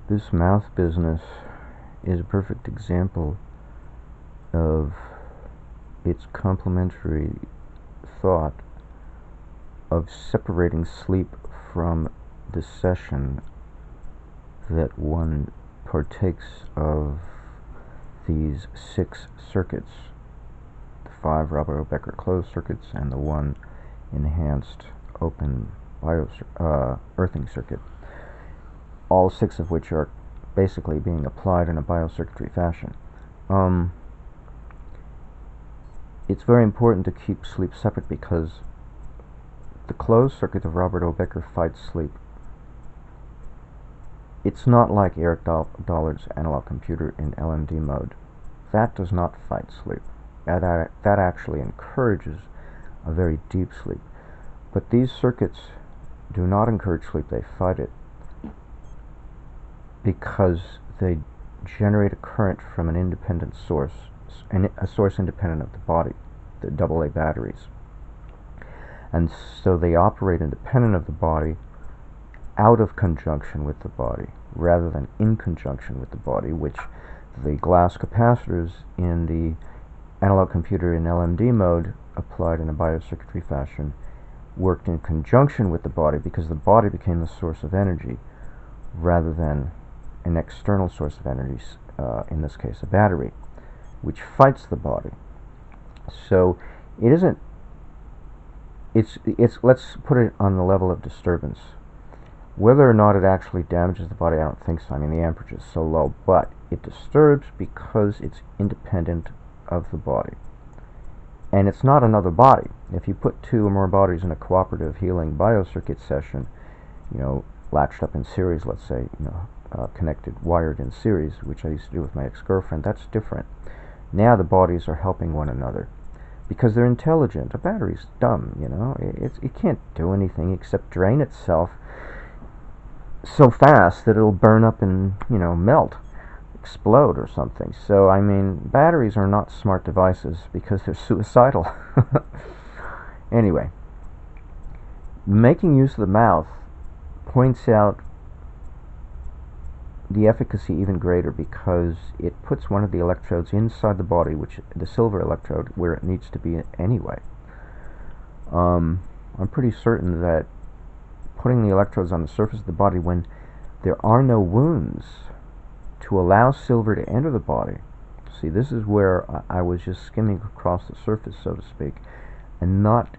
This mouth business is a perfect example of its complementary thought of separating sleep from the session that one partakes of these 6 circuits, the 5 Robert Becker closed circuits and the 1 enhanced open earthing circuit, all 6 of which are basically being applied in a biocircuitry fashion. It's very important to keep sleep separate because the closed circuit of Robert O. Becker fights sleep. It's not like Eric Dollard's analog computer in LMD mode. That does not fight sleep. That actually encourages a very deep sleep. But these circuits do not encourage sleep, they fight it because they generate a current from an independent source, and a source independent of the body, the AA batteries. And so they operate independent of the body, out of conjunction with the body, rather than in conjunction with the body, which the glass capacitors in the analog computer in LMD mode, applied in a biocircuitry fashion, worked in conjunction with the body because the body became the source of energy rather than an external source of energy, in this case a battery, which fights the body. So it isn't, it's let's put it on the level of disturbance. Whether or not it actually damages the body, I don't think so. I mean, the amperage is so low, but it disturbs because it's independent of the body. And it's not another body. If you put 2 or more bodies in a cooperative healing biocircuit session, latched up in series, let's say, connected, wired in series, which I used to do with my ex-girlfriend, that's different. Now the bodies are helping one another because they're intelligent. A battery's dumb, it can't do anything except drain itself so fast that it'll burn up and, melt, explode or something. So, I mean, batteries are not smart devices because they're suicidal. Anyway, making use of the mouth points out the efficacy even greater because it puts one of the electrodes inside the body, which the silver electrode, where it needs to be anyway. I'm pretty certain that putting the electrodes on the surface of the body when there are no wounds to allow silver to enter the body. See, this is where I was just skimming across the surface, so to speak, and not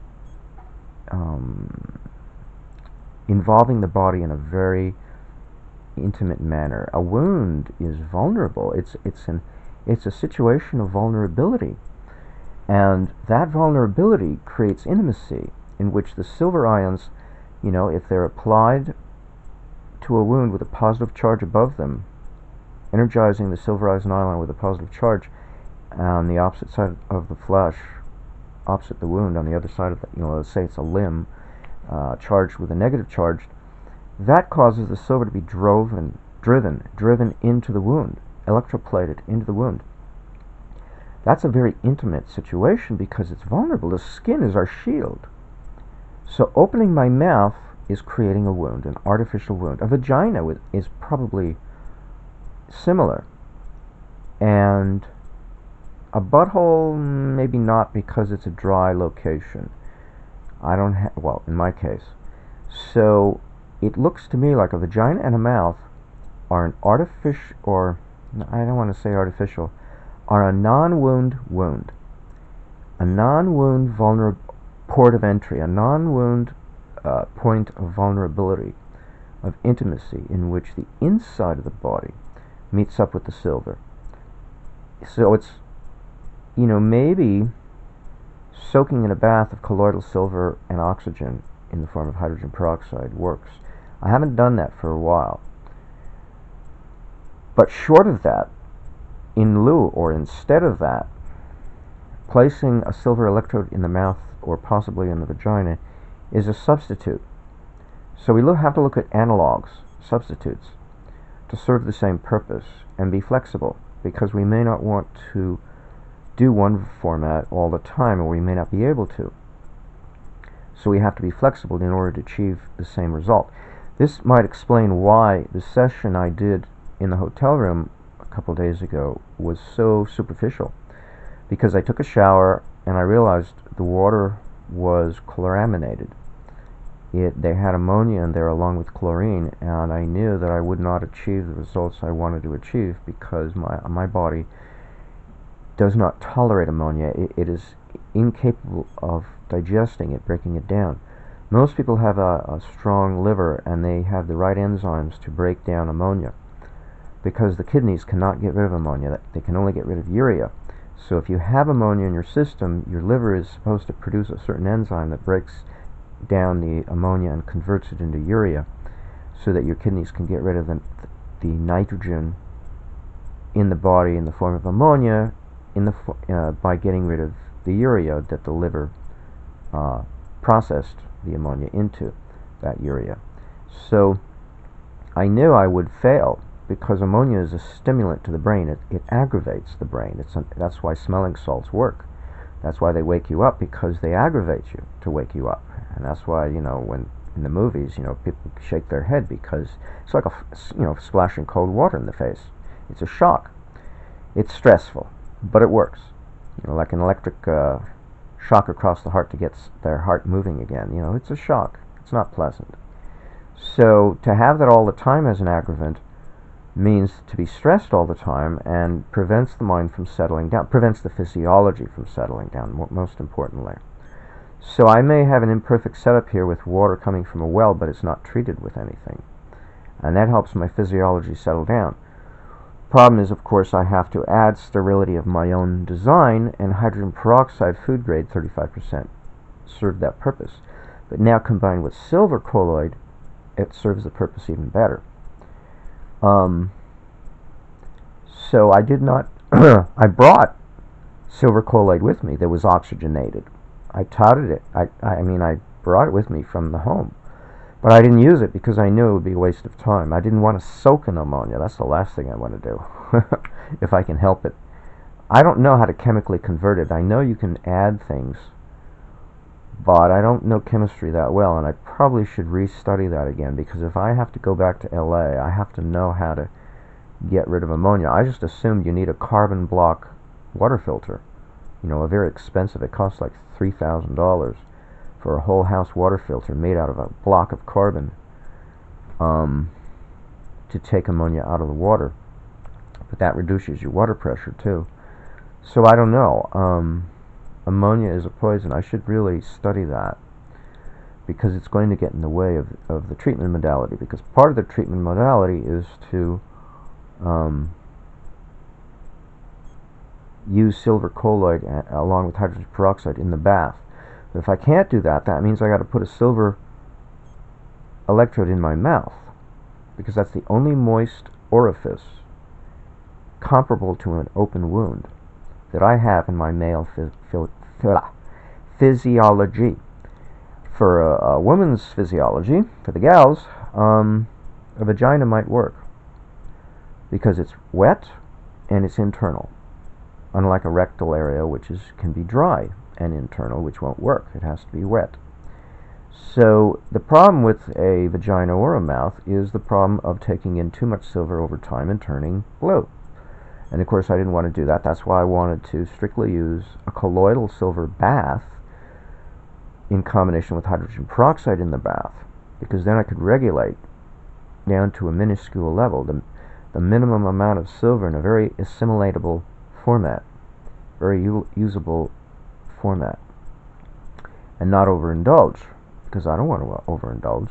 involving the body in a very intimate manner. A wound is vulnerable. It's a situation of vulnerability, and that vulnerability creates intimacy in which the silver ions, if they're applied to a wound with a positive charge above them, energizing the silverized nylon with a positive charge on the opposite side of the flesh, opposite the wound, on the other side of the, let's say it's a limb, charged with a negative charge, that causes the silver to be driven into the wound, electroplated into the wound. That's a very intimate situation because it's vulnerable. The skin is our shield. So opening my mouth is creating a wound, an artificial wound. A vagina is probably similar. And a butthole, maybe not, because it's a dry location. Well, in my case. So it looks to me like a vagina and a mouth are an artificial, or I don't want to say artificial, are a non-wound wound. A non-wound port of entry, a non-wound point of vulnerability, of intimacy, in which the inside of the body meets up with the silver. So it's, maybe soaking in a bath of colloidal silver and oxygen in the form of hydrogen peroxide works. I haven't done that for a while. But short of that, in lieu or instead of that, placing a silver electrode in the mouth or possibly in the vagina is a substitute. So we have to look at analogs, substitutes, to serve the same purpose and be flexible, because we may not want to do one format all the time, or we may not be able to. So we have to be flexible in order to achieve the same result. This might explain why the session I did in the hotel room a couple days ago was so superficial because I took a shower and I realized the water was chloraminated. They had ammonia in there along with chlorine, and I knew that I would not achieve the results I wanted to achieve because my body does not tolerate ammonia. It is incapable of digesting it, breaking it down. Most people have a strong liver and they have the right enzymes to break down ammonia because the kidneys cannot get rid of ammonia. They can only get rid of urea. So if you have ammonia in your system, your liver is supposed to produce a certain enzyme that breaks down the ammonia and converts it into urea so that your kidneys can get rid of the nitrogen in the body in the form of ammonia by getting rid of the urea that the liver processed the ammonia into that urea. So I knew I would fail because ammonia is a stimulant to the brain. It aggravates the brain. That's why smelling salts work. That's why they wake you up, because they aggravate you to wake you up. And that's why, when in the movies, people shake their head because it's like splashing cold water in the face. It's a shock. It's stressful, but it works. Like an electric shock across the heart to get their heart moving again. It's a shock. It's not pleasant. So to have that all the time as an aggravant means to be stressed all the time and prevents the mind from settling down, prevents the physiology from settling down, most importantly. So I may have an imperfect setup here with water coming from a well, but it's not treated with anything. And that helps my physiology settle down. Problem is, of course, I have to add sterility of my own design, and hydrogen peroxide, food grade 35%, served that purpose. But now combined with silver colloid, it serves the purpose even better. So I did not, I brought silver colloid with me that was oxygenated. I touted it. I brought it with me from the home. But I didn't use it because I knew it would be a waste of time. I didn't want to soak in ammonia. That's the last thing I want to do, if I can help it. I don't know how to chemically convert it. I know you can add things, but I don't know chemistry that well, and I probably should restudy that again, because if I have to go back to LA, I have to know how to get rid of ammonia. I just assumed you need a carbon block water filter. A very expensive. It costs like $3,000 for a whole house water filter made out of a block of carbon to take ammonia out of the water. But that reduces your water pressure too. So I don't know. Ammonia is a poison. I should really study that, because it's going to get in the way of the treatment modality, because part of the treatment modality is to use silver colloid along with hydrogen peroxide in the bath. But if I can't do that, that means I got to put a silver electrode in my mouth, because that's the only moist orifice comparable to an open wound that I have in my male physiology. For a woman's physiology, for the gals, a vagina might work because it's wet and it's internal, unlike a rectal area, which can be dry and internal, which won't work. It has to be wet. So the problem with a vagina or a mouth is the problem of taking in too much silver over time and turning blue. And of course I didn't want to do that. That's why I wanted to strictly use a colloidal silver bath in combination with hydrogen peroxide in the bath, because then I could regulate down to a minuscule level the minimum amount of silver in a very assimilatable format, very usable format, and not overindulge, because I don't want to overindulge.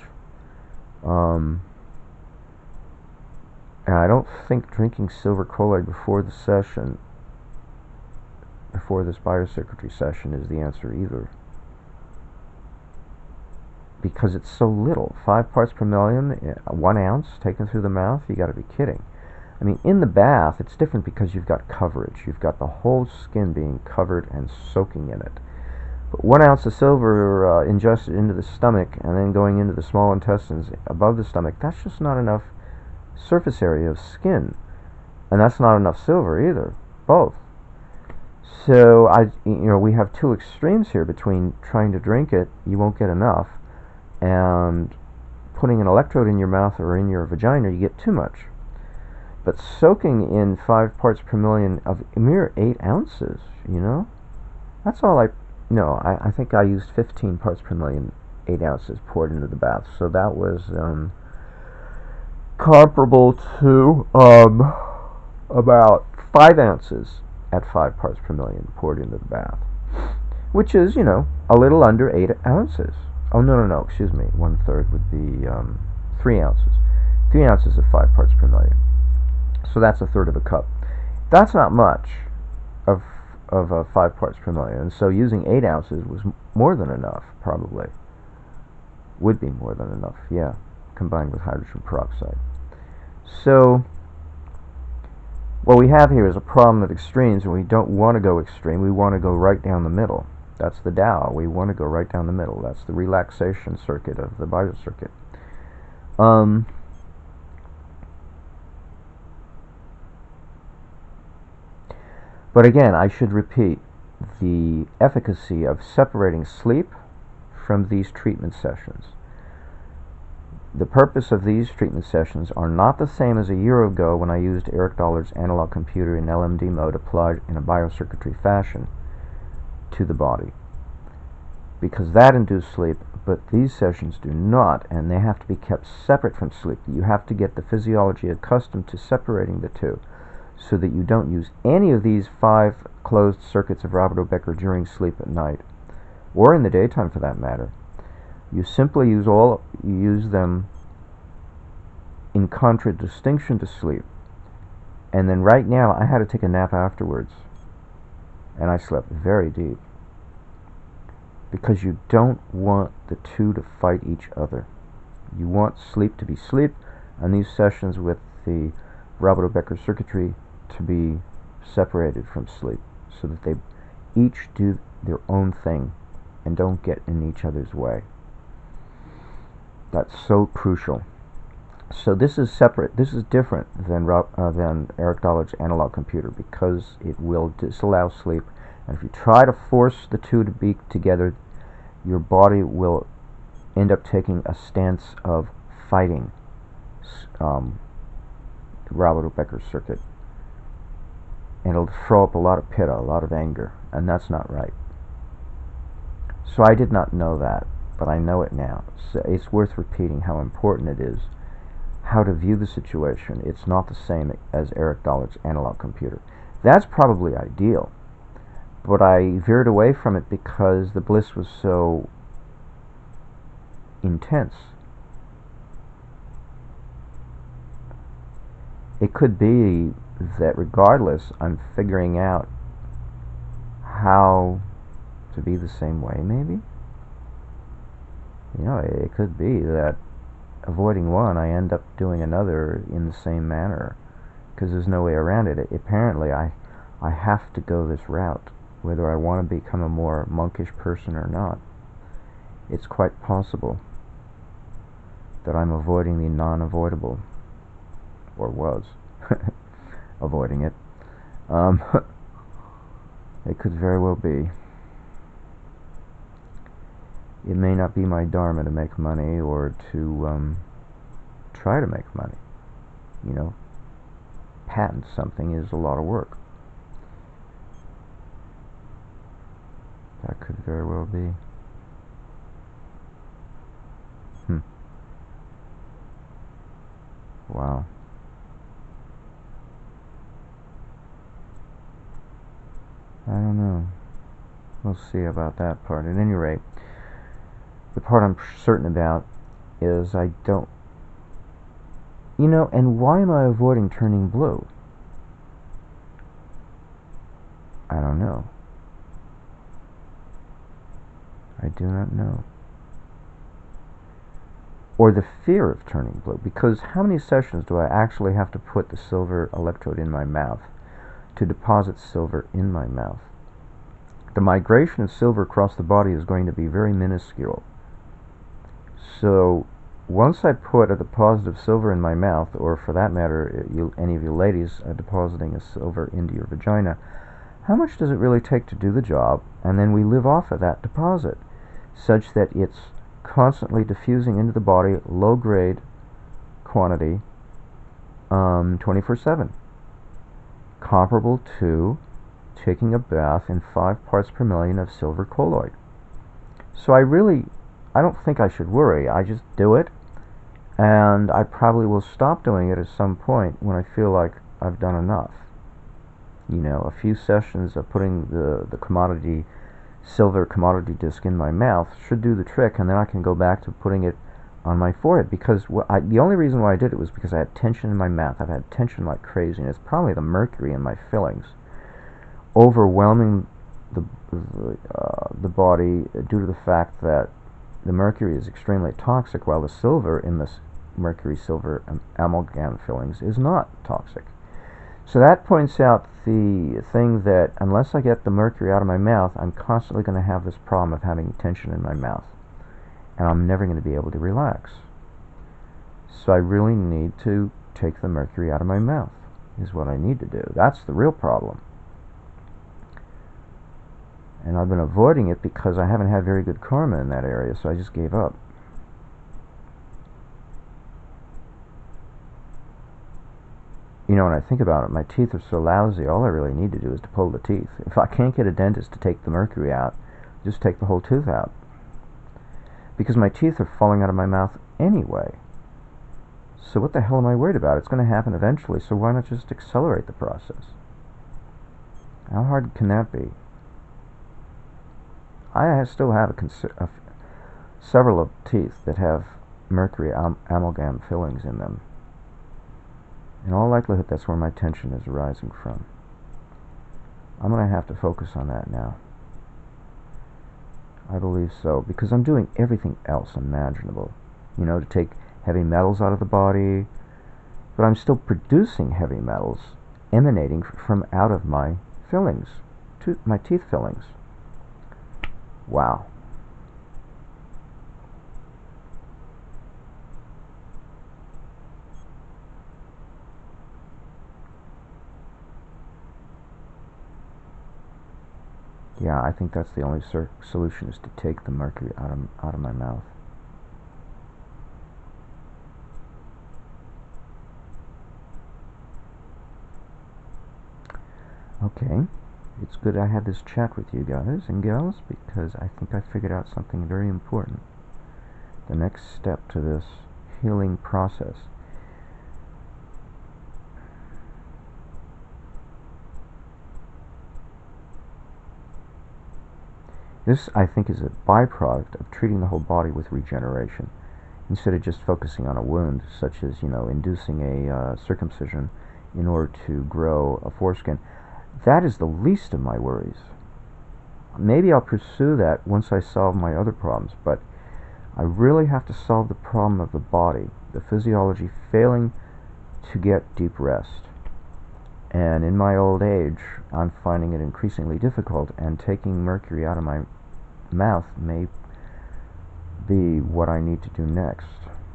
And I don't think drinking silver colloid before the session, before this biocircuitry session, is the answer either, because it's so little. 5 parts per million, 1 ounce taken through the mouth. You got to be kidding. I mean, in the bath, it's different because you've got coverage. You've got the whole skin being covered and soaking in it. But 1 ounce of silver ingested into the stomach and then going into the small intestines above the stomach, that's just not enough surface area of skin. And that's not enough silver either. Both. So, we have two extremes here between trying to drink it, you won't get enough, and putting an electrode in your mouth or in your vagina, you get too much. But soaking in 5 parts per million of a mere 8 ounces, that's all no, I think I used 15 parts per million, 8 ounces poured into the bath. So that was comparable to about 5 ounces at 5 parts per million poured into the bath, which is, a little under 8 ounces. Oh, no, excuse me. 1/3 would be 3 ounces. 3 ounces of 5 parts per million. So that's 1/3 of a cup. That's not much of 5 parts per million. And so using 8 ounces was more than enough, probably. Would be more than enough, yeah, combined with hydrogen peroxide. So what we have here is a problem of extremes, and we don't want to go extreme. We want to go right down the middle. That's the Tao. We want to go right down the middle. That's the relaxation circuit of the biocircuit. But again, I should repeat the efficacy of separating sleep from these treatment sessions. The purpose of these treatment sessions are not the same as a year ago when I used Eric Dollard's analog computer in LMD mode applied in a biocircuitry fashion to the body, because that induced sleep, but these sessions do not, and they have to be kept separate from sleep. You have to get the physiology accustomed to separating the two, so that you don't use any of these 5 closed circuits of Robert-Becker during sleep at night, or in the daytime for that matter. You simply use them in contradistinction to sleep. And then right now, I had to take a nap afterwards, and I slept very deep, because you don't want the two to fight each other. You want sleep to be sleep, and these sessions with the Robert-Becker circuitry to be separated from sleep, so that they each do their own thing and don't get in each other's way. That's so crucial. So this is separate. This is different than Eric Dollard's analog computer, because it will disallow sleep. And if you try to force the two to be together, your body will end up taking a stance of fighting the Robert-Becker circuit. And it'll throw up a lot of pitta, a lot of anger, and that's not right. So I did not know that, but I know it now. So it's worth repeating how important it is, how to view the situation. It's not the same as Eric Dollard's analog computer. That's probably ideal, but I veered away from it because the bliss was so intense. It could be that regardless, I'm figuring out how to be the same way, maybe. It could be that avoiding one, I end up doing another in the same manner, because there's no way around it. Apparently, I have to go this route, whether I want to become a more monkish person or not. It's quite possible that I'm avoiding the non-avoidable, or was avoiding it. It could very well be. It may not be my dharma to make money, or to try to make money. Patent something is a lot of work. That could very well be. Wow. I don't know. We'll see about that part. At any rate, the part I'm certain about is I don't... and why am I avoiding turning blue? I don't know. I do not know. Or the fear of turning blue, because how many sessions do I actually have to put the silver electrode in my mouth to deposit silver in my mouth? The migration of silver across the body is going to be very minuscule. So once I put a deposit of silver in my mouth, or for that matter, any of you ladies depositing a silver into your vagina, how much does it really take to do the job? And then we live off of that deposit, such that it's constantly diffusing into the body, low grade quantity, 24/7, comparable to taking a bath in 5 parts per million of silver colloid. So I don't think I should worry. I just do it, and I probably will stop doing it at some point when I feel like I've done enough. You know, a few sessions of putting the silver commodity disc in my mouth should do the trick, and then I can go back to putting it on my forehead, because the only reason why I did it was because I had tension in my mouth. I've had tension like crazy, and it's probably the mercury in my fillings overwhelming the body due to the fact that the mercury is extremely toxic, while the silver in this mercury silver amalgam fillings is not toxic. So that points out the thing that unless I get the mercury out of my mouth, I'm constantly going to have this problem of having tension in my mouth, and I'm never going to be able to relax. So I really need to take the mercury out of my mouth, is what I need to do. That's the real problem. And I've been avoiding it because I haven't had very good karma in that area, so I just gave up. You know, when I think about it, my teeth are so lousy, all I really need to do is to pull the teeth. If I can't get a dentist to take the mercury out, just take the whole tooth out. Because my teeth are falling out of my mouth anyway. So what the hell am I worried about? It's going to happen eventually, so why not just accelerate the process? How hard can that be? I still have several of teeth that have mercury amalgam fillings in them. In all likelihood, that's where my tension is arising from. I'm going to have to focus on that now. I believe so, because I'm doing everything else imaginable. You know, to take heavy metals out of the body, but I'm still producing heavy metals emanating from out of my fillings, my teeth fillings. Wow. Yeah, I think that's the only solution, is to take the mercury out of my mouth. Okay, it's good I had this chat with you guys and gals, because I think I figured out something very important. The next step to this healing process. This, I think, is a byproduct of treating the whole body with regeneration, instead of just focusing on a wound, such as, you know, inducing a circumcision in order to grow a foreskin. That is the least of my worries. Maybe I'll pursue that once I solve my other problems, but I really have to solve the problem of the body, the physiology failing to get deep rest. And in my old age, I'm finding it increasingly difficult, and taking mercury out of my mouth may be what I need to do next.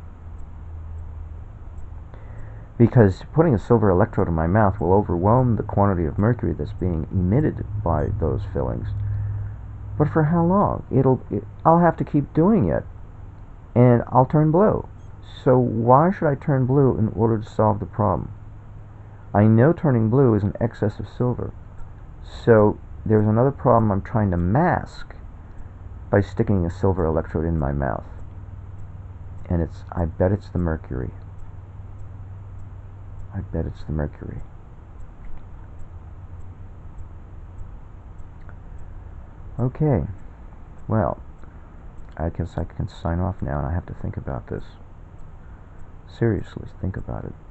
Because putting a silver electrode in my mouth will overwhelm the quantity of mercury that's being emitted by those fillings. But for how long? I'll have to keep doing it, and I'll turn blue. So why should I turn blue in order to solve the problem? I know turning blue is an excess of silver. So there's another problem I'm trying to mask by sticking a silver electrode in my mouth. And I bet it's the mercury. I bet it's the mercury. Okay. Well, I guess I can sign off now, and I have to think about this. Seriously, think about it.